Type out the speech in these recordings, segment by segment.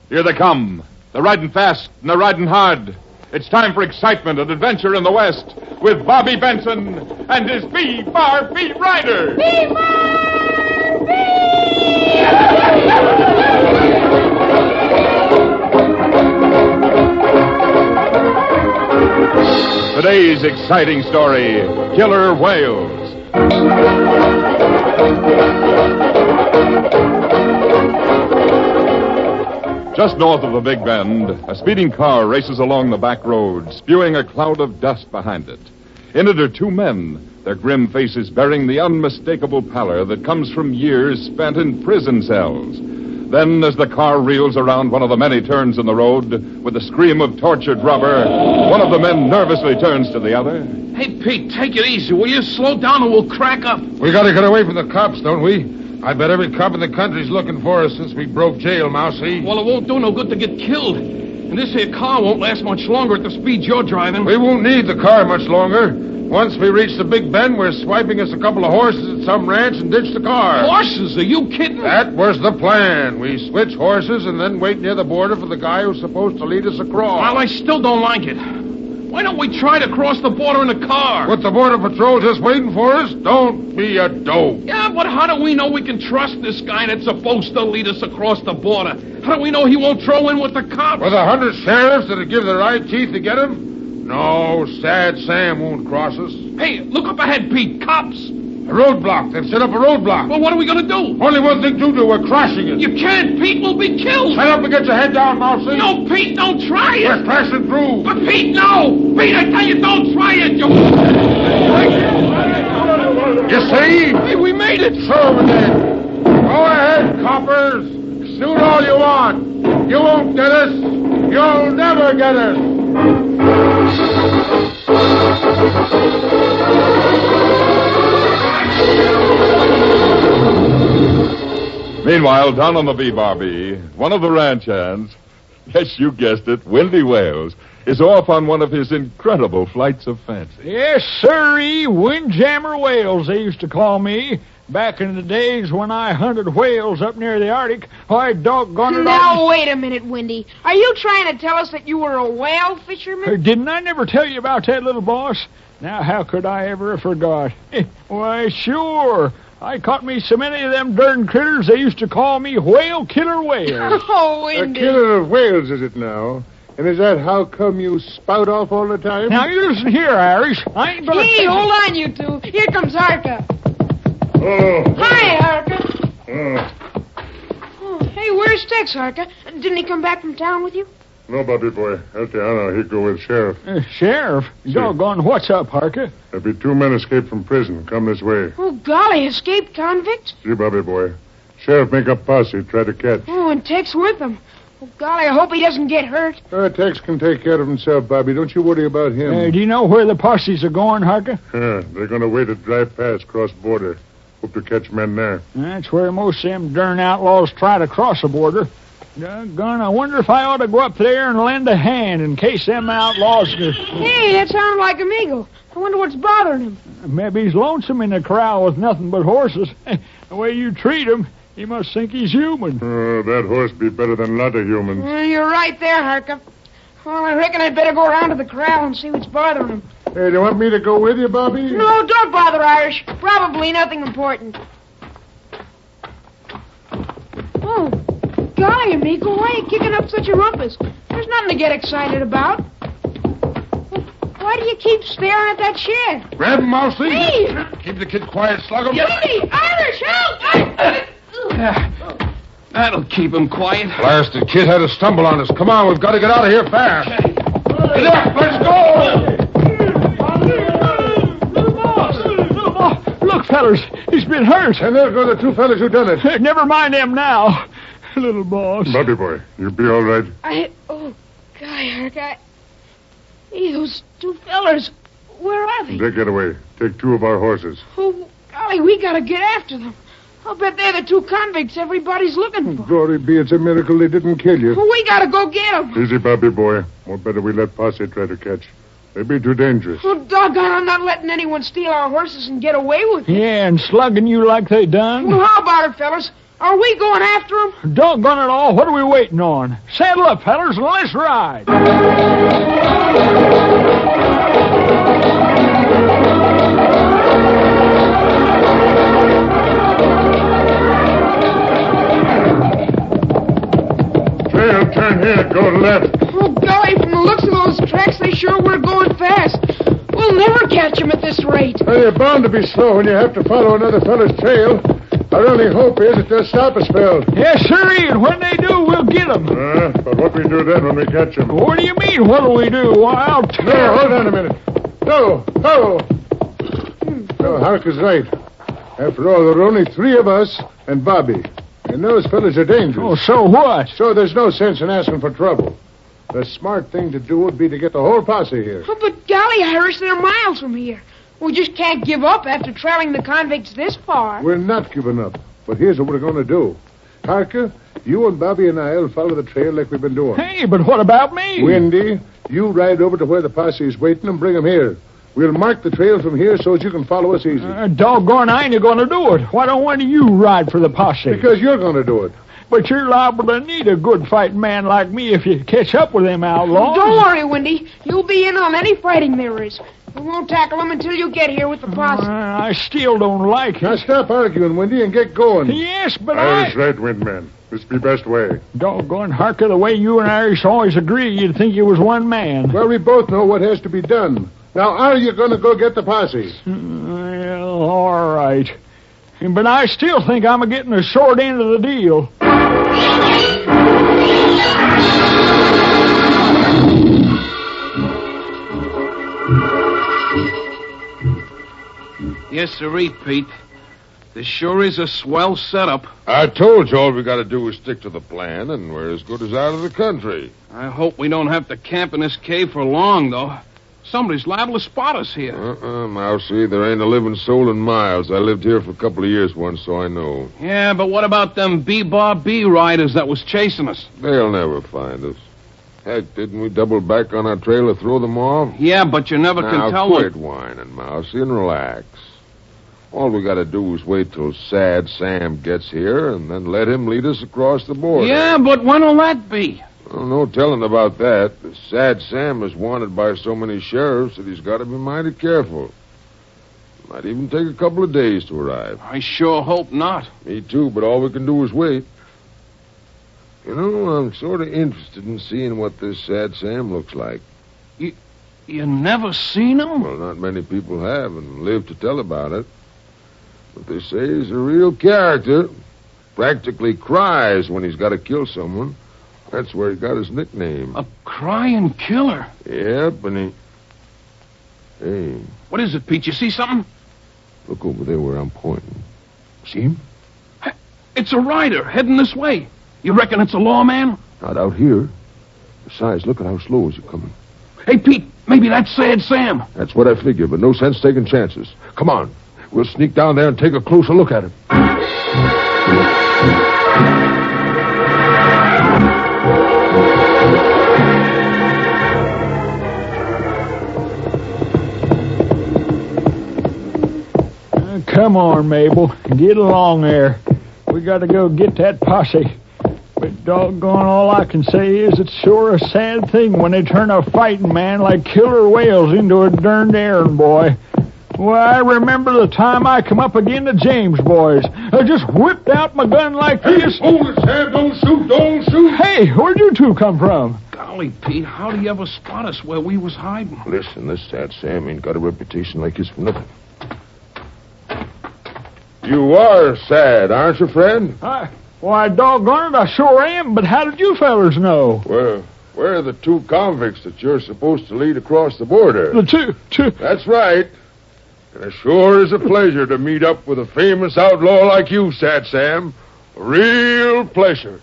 Here they come. They're riding fast and they're riding hard. It's time for excitement and adventure in the West with Bobby Benson and his B-Bar Beat Rider. B-Bar Beat! Today's exciting story, Killer Whales. Just north of the Big Bend, a speeding car races along the back road, spewing a cloud of dust behind it. In it are two men, their grim faces bearing the unmistakable pallor that comes from years spent in prison cells. Then, as the car reels around one of the many turns in the road, with a scream of tortured rubber, one of the men nervously turns to the other. Hey, Pete, take it easy. Will you slow down or we'll crack up? We gotta get away from the cops, don't we? I bet every cop in the country's looking for us since we broke jail, Mousy. Well, it won't do no good to get killed. And this here car won't last much longer at the speed you're driving. We won't need the car much longer. Once we reach the Big Bend, we're swiping us a couple of horses at some ranch and ditch the car. Horses? Are you kidding? That was the plan. We switch horses and then wait near the border for the guy who's supposed to lead us across. Well, I still don't like it. Why don't we try to cross the border in a car? With the Border Patrol just waiting for us? Don't be a dope. Yeah, but how do we know we can trust this guy that's supposed to lead us across the border? How do we know he won't throw in with the cops? With 100 sheriffs that'll give their eye teeth to get him? No, Sad Sam won't cross us. Hey, look up ahead, Pete. Cops. A roadblock. They've set up a roadblock. Well, what are we going to do? Only one thing to do. We're crossing it. You can't, Pete. We'll be killed. Shut up and get your head down, Mousy. No, Pete, don't try it. We're crashing through. But, Pete, no. Pete, I tell you, don't try it. You see? Hey, we made it. So we did. Go ahead, coppers. Shoot all you want. You won't get us. You'll never get us. Meanwhile, down on the B-Bar-B, one of the ranch hands, yes, you guessed it, Windy Wales, is off on one of his incredible flights of fancy. Yes, sirree, Windjammer Wales, they used to call me. Back in the days when I hunted whales up near the Arctic, I doggone it. Now, wait a minute, Windy. Are you trying to tell us that you were a whale fisherman? Didn't I never tell you about that, little boss? Now, how could I ever have forgot? Why, sure. I caught me so many of them darn critters, they used to call me Whale Killer Whale. Oh, A Windy. killer of whales, is it now? And is that how come you spout off all the time? Now, you listen here, Irish. I ain't gonna... Hey, hold on, you two. Here comes Harka. Oh. Hi, Harka. Oh. Oh, hey, where's Tex, Harka? Didn't he come back from town with you? No, Bobby boy. I'll tell you, he'd go with Sheriff. Sheriff? Doggone, what's up, Harka? There'll be 2 men escaped from prison. Come this way. Oh, golly, escaped convicts? See, Bobby boy. Sheriff make up posse, try to catch. Oh, and Tex with them. Oh, golly, I hope he doesn't get hurt. Tex can take care of himself, Bobby. Don't you worry about him. Do you know where the posses are going, Harka? They're going to wait at Dry Pass, cross border. Hope to catch men there. That's where most of them darn outlaws try to cross the border. Doggone, I wonder if I ought to go up there and lend a hand in case them outlaws... Hey, that sounded like Amigo. I wonder what's bothering him. Maybe he's lonesome in the corral with nothing but horses. The way you treat him, he must think he's human. Oh, that horse be better than a lot of humans. You're right there, Harka. Well, I reckon I'd better go around to the corral and see what's bothering him. Hey, do you want me to go with you, Bobby? No, don't bother, Irish. Probably nothing important. Oh, golly, Amigo, why are you kicking up such a rumpus? There's nothing to get excited about. Why do you keep staring at that shed? Grab him, Mousy. Hey! Keep the kid quiet, slug him. Windy! Irish, help! That'll keep him quiet. Blasted kid had a stumble on us. Come on, we've got to get out of here fast. Get up, let's go! Look, fellas, he's been hurt. And there go the 2 fellas who done it. Never mind them now, little boss. Bobby boy, you'll be all right. Oh, golly, Harka. Hey, those 2 fellers, where are they? They get away. Take 2 of our horses. Oh, golly, we gotta get after them. I'll bet they're the 2 convicts everybody's looking for. Glory be, it's a miracle they didn't kill you. We gotta go get them. Easy, Bobby boy. More better we let Posse try to catch. They'd be too dangerous. Oh, doggone, I'm not letting anyone steal our horses and get away with it. Yeah, and slugging you like they done. Well, how about it, fellas? Are we going after him? Doggone it all, what are we waiting on? Saddle up, fellas, and let's ride. Trail, turn here, go left. Oh, golly, from the looks of those tracks, they sure were going fast. We'll never catch him at this rate. Well, you're bound to be slow when you have to follow another fellow's trail. Our only hope is that they'll stop a spell. Yes, sirree, and when they do, we'll get them. But what we do then when we catch them? What do you mean, what'll we do? Why, I'll No, tell. hold on a minute. No. No, Hark is right. After all, there are only 3 of us and Bobby. And those fellas are dangerous. Oh, so what? So there's no sense in asking for trouble. The smart thing to do would be to get the whole posse here. Oh, but golly, Irish, they're miles from here. We just can't give up after trailing the convicts this far. We're not giving up. But here's what we're going to do. Harker, you and Bobby and I'll follow the trail like we've been doing. Hey, but what about me? Windy, you ride over to where the posse is waiting and bring them here. We'll mark the trail from here so as you can follow us easy. Doggone, I ain't going to do it. Why don't one of you ride for the posse? Because you're going to do it. But you're liable to need a good fighting man like me if you catch up with them outlaws. Don't worry, Windy. You'll be in on any fighting there is. We won't tackle them until you get here with the posse. I still don't like it. Now stop arguing, Windy, and get going. Yes, but Irish right, Windman. This be best way. Doggone, Harker, the way you and Irish always agree, you'd think you was one man. Well, we both know what has to be done. Now, are you going to go get the posse? Well, all right. But I still think I'm getting the short end of the deal. Yes, sirree, Pete. This sure is a swell setup. I told you all we got to do is stick to the plan, and we're as good as out of the country. I hope we don't have to camp in this cave for long, though. Somebody's liable to spot us here. Mousy, there ain't a living soul in miles. I lived here for a couple of years once, so I know. Yeah, but what about them B-Bar-B riders that was chasing us? They'll never find us. Heck, didn't we double back on our trail to throw them off? Yeah, but you never Now, can tell quit them. whining, Mousy, and relax. All we got to do is wait till Sad Sam gets here, and then let him lead us across the border. Yeah, but when'll that be? Well, no telling about that. Sad Sam is wanted by so many sheriffs that he's got to be mighty careful. Might even take a couple of days to arrive. I sure hope not. Me too, but all we can do is wait. You know, I'm sort of interested in seeing what this Sad Sam looks like. You never seen him? Well, not many people have and live to tell about it. But they say he's a real character. Practically cries when he's got to kill someone. That's where he got his nickname. A crying killer. Yep, and he... Hey, What is it, Pete? You see something? look over there where I'm pointing. See him? It's a rider heading this way. You reckon it's a lawman? Not out here. Besides, look at how slow he's coming. Hey, Pete, maybe that's Sad Sam. That's what I figured, but no sense taking chances. Come on. We'll sneak down there and take a closer look at him. Come on, Mabel. Get along there. We got to go get that posse. But doggone, all I can say is it's sure a sad thing when they turn a fighting man like Killer Wales into a darned errand boy. Well, I remember the time I come up again the James boys. I just whipped out my gun like this. Hold it, Sam. Don't shoot. Don't shoot. Hey, where'd you two come from? Golly, Pete, how do you ever spot us where we was hiding? Listen, this Sad Sam ain't got a reputation like his for nothing. You are sad, aren't you, friend? Why, doggone it, I sure am, but how did you fellers know? Well, we're the 2 convicts that you're supposed to lead across the border. The two... That's right. And it sure is a pleasure to meet up with a famous outlaw like you, Sad Sam. A real pleasure.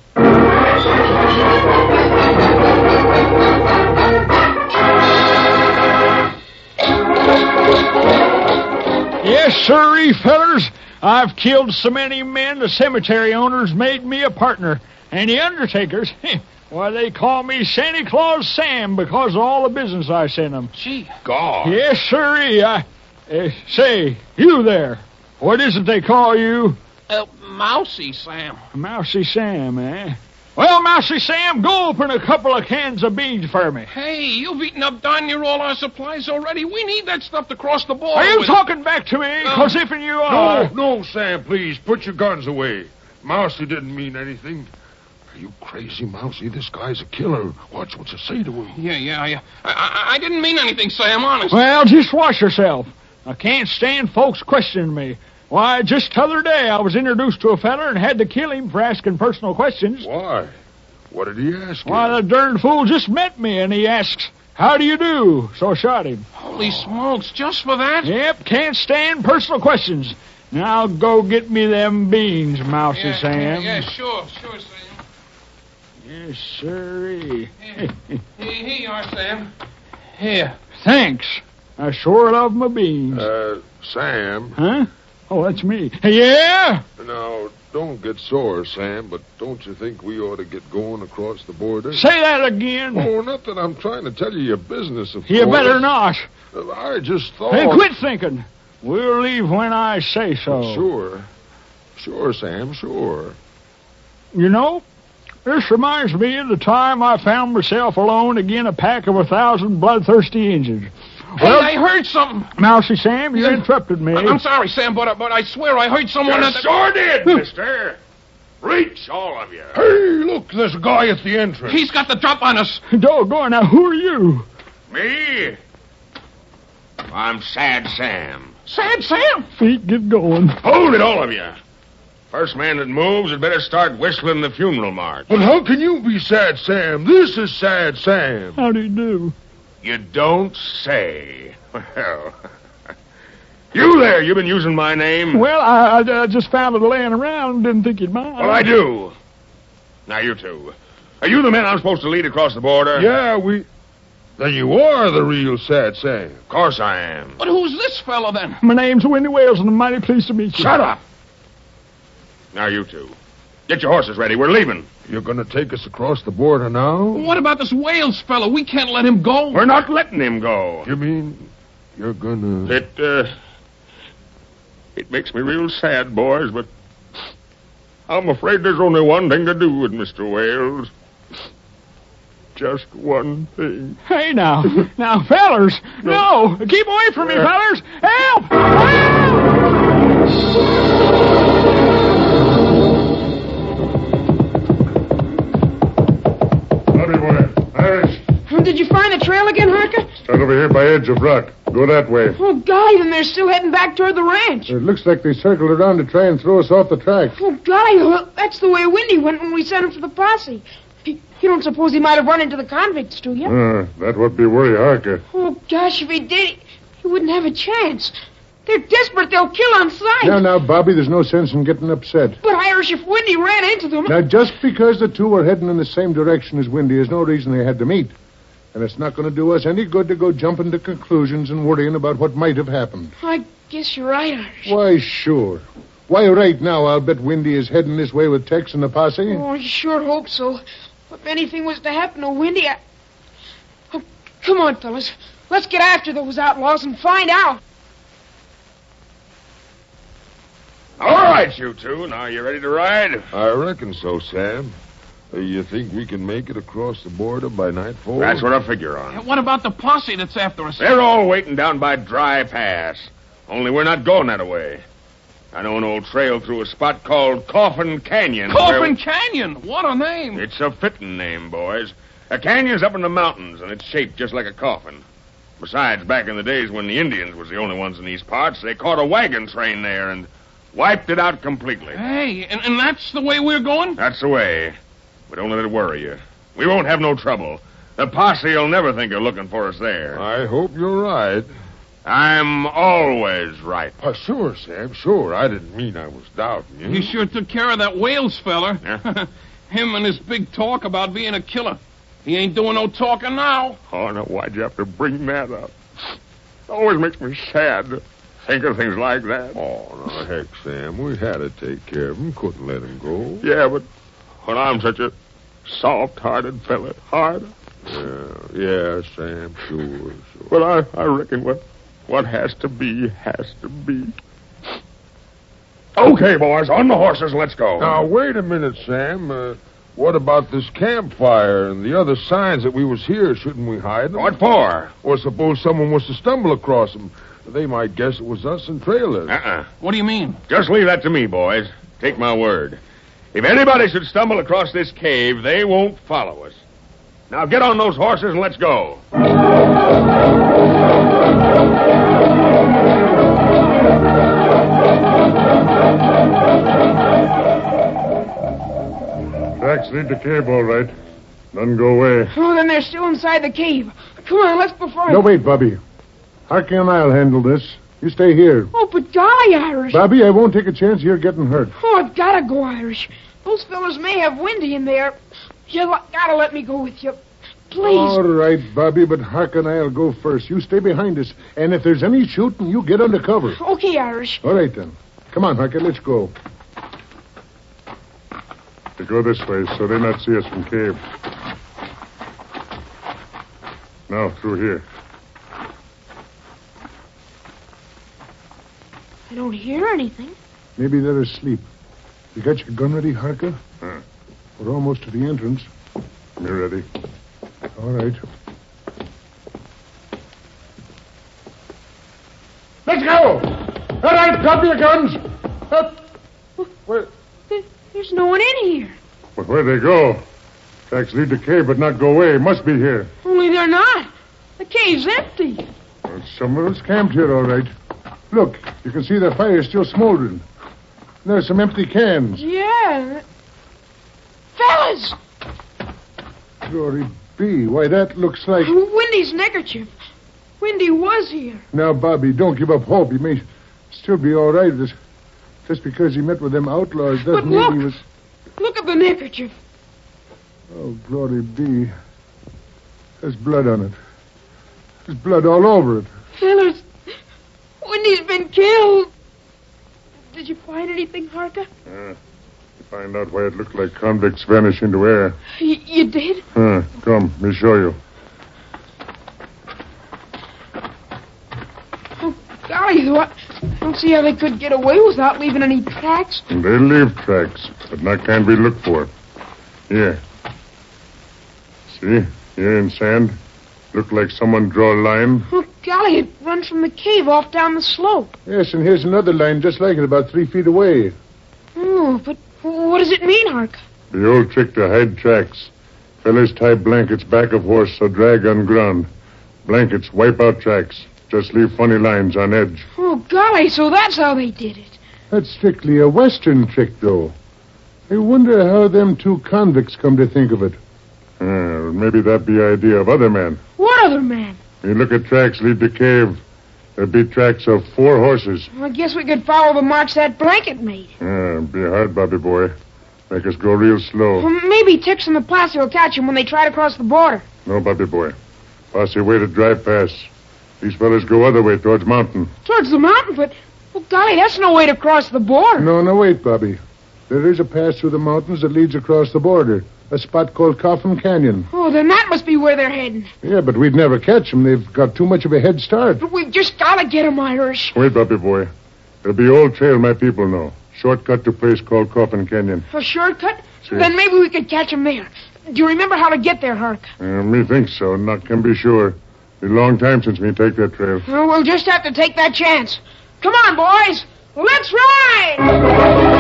Yes, sirree, fellers. I've killed so many men, the cemetery owners made me a partner. And the undertakers, why, they call me Santa Claus Sam because of all the business I sent them. Gee. God. Yes, sirree. Say, you there. What is it they call you? Mousy Sam. Mousy Sam, eh? Well, Mousy Sam, go open a couple of cans of beans for me. Hey, you've eaten up darn near all our supplies already. We need that stuff to cross the border. Are you with. talking back to me? Because if you are... No, Sam, please, put your guns away. Mousy didn't mean anything. Are you crazy, Mousy? This guy's a killer. Watch what you say to him. Yeah. I didn't mean anything, Sam, honest. Well, just watch yourself. I can't stand folks questioning me. Why, just the other day I was introduced to a feller and had to kill him for asking personal questions. Why? What did he ask you? Why, the darn fool just met me and he asks, how do you do? So I shot him. Holy smokes, just for that? Yep, can't stand personal questions. Now go get me them beans, Mousy Sam. Yeah, sure, Sam. Yes, sirree. Here you are, Sam. Here. Thanks. I sure love my beans. Sam. Huh? Oh, that's me. Yeah? Now, don't get sore, Sam, but don't you think we ought to get going across the border? Say that again. Oh, not that I'm trying to tell you your business, of course. You better not. I just thought... Hey, quit thinking. We'll leave when I say so. Sure. Sure, Sam, sure. You know, this reminds me of the time I found myself alone again a pack of 1,000 bloodthirsty Indians. Well, I heard something. Mousy Sam, you interrupted me. I'm sorry, Sam, but I swear I heard someone... You sure did, mister. Reach, all of you. Hey, look, there's a guy at the entrance. He's got the drop on us. Doggone, now who are you? Me? I'm Sad Sam. Sad Sam? Feet, get going. Hold it, all of you. First man that moves had better start whistling the funeral march. But how can you be Sad Sam? This is Sad Sam. How do you do? You don't say. Well, you there, you've been using my name. Well, I just found it laying around and didn't think you'd mind. Well, I do. Now, you two. Are you the men I'm supposed to lead across the border? Yeah, Then you are the real Sad Sam. Of course I am. But who's this fellow, then? My name's Windy Wales, and I'm mighty pleased to meet you. Shut up! Now, you two. Get your horses ready. We're leaving. You're going to take us across the border now? What about this Wales fellow? We can't let him go. We're not letting him go. You mean you're going to... It makes me real sad, boys, but I'm afraid there's only one thing to do with Mr. Wales. Just one thing. Hey, now. Now, fellers. No. Keep away from me, fellers. Help! Howdy, boy. Irish. Did you find the trail again, Harker? Start over here by edge of rock. Go that way. Oh, golly, then they're still heading back toward the ranch. It looks like they circled around to try and throw us off the track. Oh, golly, well, that's the way Windy went when we sent him for the posse. You don't suppose he might have run into the convicts, do you? That would be worry, Harker. Oh, gosh, if he did, he wouldn't have a chance. They're desperate. They'll kill on sight. Now, Bobby, there's no sense in getting upset. But, Irish, if Windy ran into them... Now, just because the two were heading in the same direction as Windy is no reason they had to meet. And it's not going to do us any good to go jumping to conclusions and worrying about what might have happened. I guess you're right, Irish. Why, sure. Why, right now, I'll bet Windy is heading this way with Tex and the posse. Oh, I sure hope so. If anything was to happen to Windy, Oh, come on, fellas. Let's get after those outlaws and find out. All right, you two. Now, you ready to ride? I reckon so, Sam. You think we can make it across the border by nightfall? That's what I figure on. What about the posse that's after us? They're all waiting down by Dry Pass. Only we're not going that way. I know an old trail through a spot called Coffin Canyon. Coffin Canyon? What a name. It's a fitting name, boys. A canyon's up in the mountains, and it's shaped just like a coffin. Besides, back in the days when the Indians was the only ones in these parts, they caught a wagon train there and wiped it out completely. Hey, and that's the way we're going? That's the way. But don't let it worry you. We won't have no trouble. The posse will never think of looking for us there. I hope you're right. I'm always right. Sure, Sam, sure. I didn't mean I was doubting you. He sure took care of that Wales feller. Yeah. Him and his big talk about being a killer. He ain't doing no talking now. Oh, now why'd you have to bring that up? It always makes me sad to think of things like that. Oh, no, heck, Sam. We had to take care of him. Couldn't let him go. Yeah, but when I'm such a soft-hearted fella, hard. Yeah, Sam, sure. Well, I reckon what has to be, has to be. Okay, boys, on the horses, let's go. Now, wait a minute, Sam. What about this campfire and the other signs that we was here? Shouldn't we hide them? What for? Or suppose someone was to stumble across them. They might guess it was us and trail us. What do you mean? Just leave that to me, boys. Take my word. If anybody should stumble across this cave, they won't follow us. Now get on those horses and let's go. Tracks lead to cave, all right. None go away. Oh, then they're still inside the cave. Come on, let's go for it. No, wait, Bobby. Harky and I'll handle this. You stay here. Oh, but golly, Irish. Bobby, I won't take a chance of your getting hurt. Oh, I've got to go, Irish. Those fellas may have Windy in there. You gotta let me go with you. Please. All right, Bobby, but Hark and I'll go first. You stay behind us. And if there's any shooting, you get under cover. Okay, Irish. All right, then. Come on, Harky, let's go. They go this way so they not see us from cave. Now, through here. I don't hear anything. Maybe they're asleep. You got your gun ready, Harker? We're almost to the entrance. You're ready. All right. Let's go! All right, drop your guns. Where? There's no one in here. Well, where'd they go? Tracks lead to cave, but not go away. Must be here. Only they're not. The cave's empty. Well, someone else camped here, all right. Look, you can see the fire still smoldering. There's some empty cans. Yeah. Fellas! Glory be. Why, that looks like... Windy's neckerchief. Windy was here. Now, Bobby, don't give up hope. He may still be all right. Just because he met with them outlaws doesn't mean he was... Look at the neckerchief. Oh, glory be. There's blood on it. There's blood all over it. Fellas, Windy's been killed. Did you find anything, Harker? Find out why it looked like convicts vanish into air. You did? Come, let me show you. Oh, golly, though, I don't see how they could get away without leaving any tracks. And they leave tracks, but not kind we look for. Here. See? Here in sand. Looked like someone draw a line. Oh, golly, it runs from the cave off down the slope. Yes, and here's another line just like it, about 3 feet away. Oh, but what does it mean, Hark? The old trick to hide tracks. Fellas tie blankets back of horse so drag on ground. Blankets wipe out tracks. Just leave funny lines on edge. Oh, golly, so that's how they did it. That's strictly a Western trick, though. I wonder how them 2 convicts come to think of it. Maybe that be idea of other men. What other man? You look at tracks lead to cave. There'd be tracks of 4 horses. I guess we could follow the marks that blanket made. Be hard, Bobby boy. Make us go real slow. Well, maybe Tix and the posse will catch him when they try to cross the border. No, Bobby boy. Posse way to drive past. These fellas go other way towards mountain. Towards the mountain? But, well, golly, that's no way to cross the border. No, wait, Bobby. There is a pass through the mountains that leads across the border. A spot called Coffin Canyon. Oh, then that must be where they're heading. Yeah, but we'd never catch them. They've got too much of a head start. But we've just got to get them, Irish. Wait, Bobby boy. There'll be old trail my people know. Shortcut to place called Coffin Canyon. A shortcut? See. Then maybe we could catch them there. Do you remember how to get there, Hark? Me think so. Not can be sure. Be a long time since me take that trail. Well, we'll just have to take that chance. Come on, boys. Let's ride!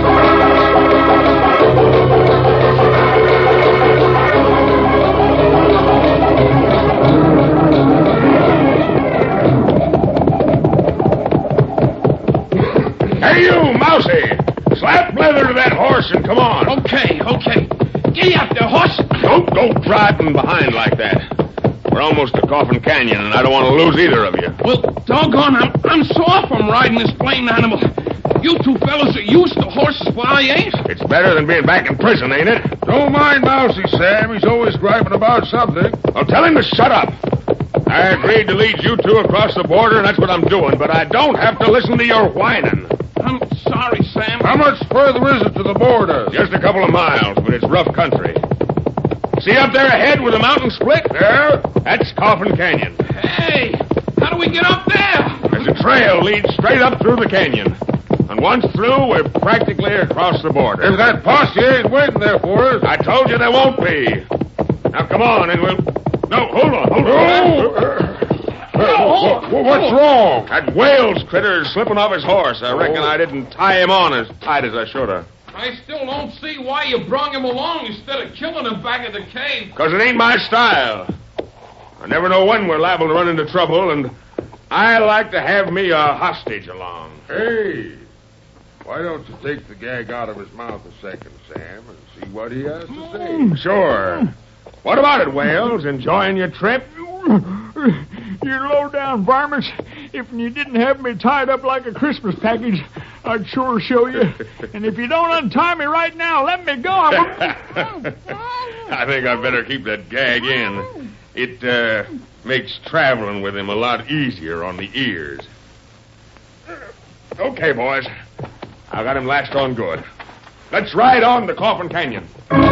Hey, you, Mousy! Slap leather to that horse and come on. Okay. Get up there, horse. Don't drive from behind like that. We're almost to Coffin Canyon, and I don't want to lose either of you. Well, doggone, I'm sore from riding this blamed animal. You 2 fellas are used to horses, but I ain't. It's better than being back in prison, ain't it? Don't mind Mousy, Sam. He's always griping about something. Well, tell him to shut up. I agreed to lead you 2 across the border, and that's what I'm doing, but I don't have to listen to your whining. I'm sorry, Sam. How much further is it to the border? Just a couple of miles, but it's rough country. See up there ahead where the mountain split? Yeah? That's Coffin Canyon. Hey, how do we get up there? There's a trail leads straight up through the canyon. And once through, we're practically across the border. If that posse ain't waiting there for us. I told you there won't be. Now, come on, and we'll... No, hold on. What's wrong? That Wales critter is slipping off his horse. I reckon I didn't tie him on as tight as I should have. I still don't see why you brung him along instead of killing him back at the cave. Because it ain't my style. I never know when we're liable to run into trouble, and I like to have me a hostage along. Hey, why don't you take the gag out of his mouth a second, Sam, and see what he has to say? Sure. What about it, Wales? Enjoying your trip? You low-down varmints. If you didn't have me tied up like a Christmas package, I'd sure show you. And if you don't untie me right now, let me go. I think I'd better keep that gag in. It makes traveling with him a lot easier on the ears. Okay, boys. I got him lashed on good. Let's ride on to Coffin Canyon.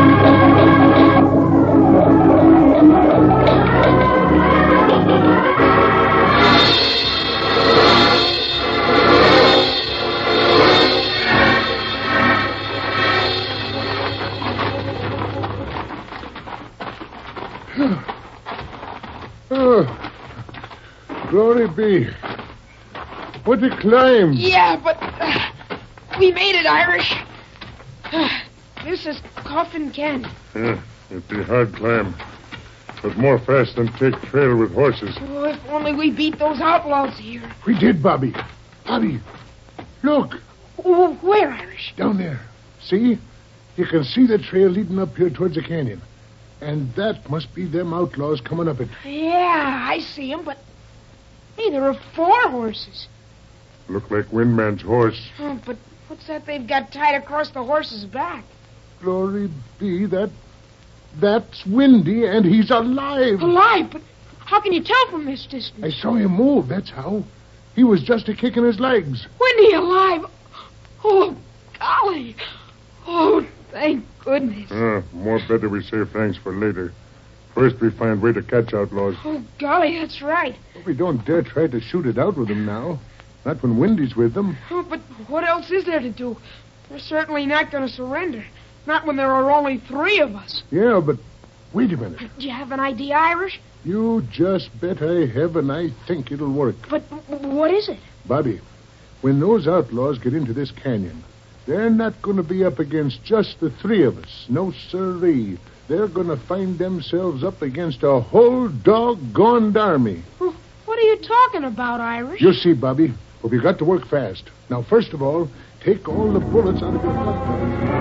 Glory be. What a climb. Yeah, but we made it, Irish. This is Coffin Canyon. It'd be a hard climb. But more fast than take trail with horses. Oh, if only we beat those outlaws here. We did, Bobby. Bobby, look. Oh, where, Irish? Down there. See? You can see the trail leading up here towards the canyon. And that must be them outlaws coming up it. Yeah, I see them, but... Hey, there are 4 horses. Look like Windman's horse. Oh, but what's that they've got tied across the horse's back? Glory be, that's Windy, and he's alive. Alive? But how can you tell from this distance? I saw him move, that's how. He was just a-kicking his legs. Windy alive? Oh, golly. Oh, thank goodness. More better we save thanks for later. First we find way to catch outlaws. Oh, golly, that's right. But we don't dare try to shoot it out with them now. Not when Windy's with them. Oh, but what else is there to do? They're certainly not going to surrender. Not when there are only 3 of us. Yeah, but wait a minute. Do you have an idea, Irish? You just bet I have, and I think it'll work. But what is it? Bobby, when those outlaws get into this canyon, they're not going to be up against just the 3 of us. No, sirree. They're going to find themselves up against a whole doggone army. What are you talking about, Irish? You'll see, Bobby. But we've got to work fast. Now, first of all, take all the bullets out of your gun.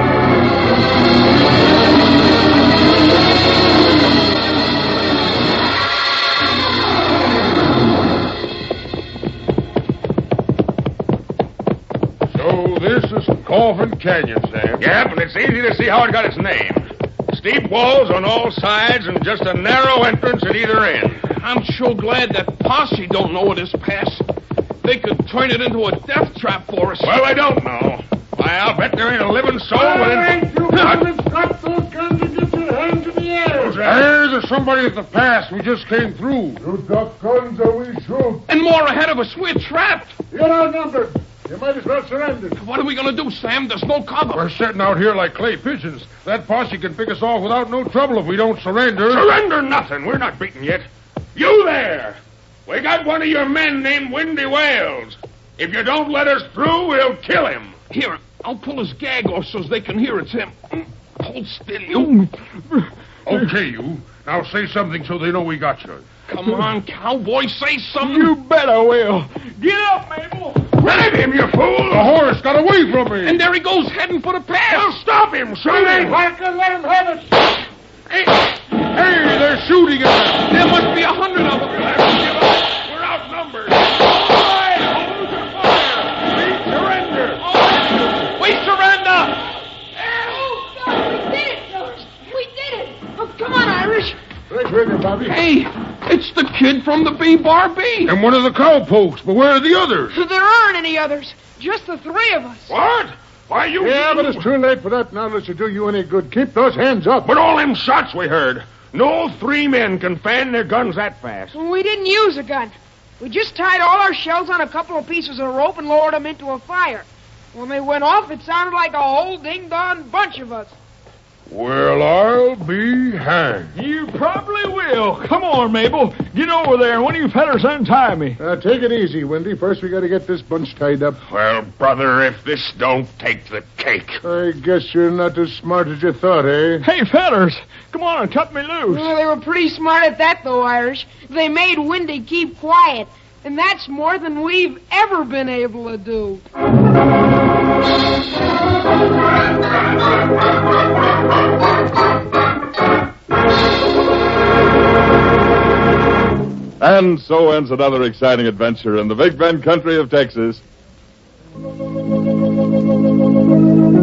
So this is Coffin Canyon, Sam. Yep, and it's easy to see how it got its name. Steep walls on all sides and just a narrow entrance at either end. I'm sure glad that posse don't know of this pass. They could turn it into a death trap for us. Well, I don't know. Why, I'll bet there ain't a living soul Ain't you got those guns and get your hands in the air? There's somebody at the pass. We just came through. You got guns or we shoot. And more ahead of us. We're trapped. You're outnumbered. You might as well surrender. What are we going to do, Sam? There's no cover. We're sitting out here like clay pigeons. That posse can pick us off without no trouble if we don't surrender. Surrender nothing. We're not beaten yet. You there! We got one of your men named Windy Wales. If you don't let us through, we'll kill him. Here, I'll pull his gag off so they can hear it's him. Hold still, you. Okay, you. Now say something so they know we got you. Come on, cowboy, say something. You bet I will. Get up, Mabel. Grab him, you fool! The horse got away from me. And there he goes, heading for the pass. Well, stop him, shoot him! Parker, let him have it. Hey, they're shooting at us. There must be 100 of them. We're outnumbered. Fire! Hold your fire! We surrender! We surrender! Oh, God, we did it, fellas. We did it. Oh, come on, Irish. Right with you, Bobby. Hey, it's the kid from the B-Bar B. And one of the cowpokes, but where are the others? There aren't any others. Just the 3 of us. What? Why, you... Yeah, but it's too late for that now unless it do you any good. Keep those hands up. But all them shots we heard. No 3 men can fan their guns that fast. We didn't use a gun. We just tied all our shells on a couple of pieces of rope and lowered them into a fire. When they went off, it sounded like a whole ding-dong bunch of us. Well, I'll be hanged. You probably will. Come on, Mabel. Get over there, and one of you fellas untie me. Take it easy, Wendy. First, we got to get this bunch tied up. Well, brother, if this don't take the cake. I guess you're not as smart as you thought, eh? Hey, fellas, come on and cut me loose. Well, they were pretty smart at that, though, Irish. They made Wendy keep quiet, and that's more than we've ever been able to do. And so ends another exciting adventure in the Big Bend country of Texas.